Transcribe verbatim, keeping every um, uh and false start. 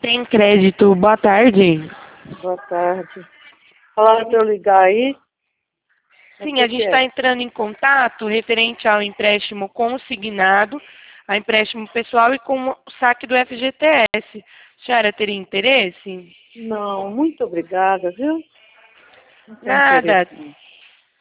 Tem crédito. Boa tarde. Boa tarde. Falaram para eu ligar aí? Sim, a gente está entrando em contato referente ao empréstimo consignado, a empréstimo pessoal e com o saque do F G T S. A senhora teria interesse? Não, muito obrigada, viu? Não tem Nada. interesse, não.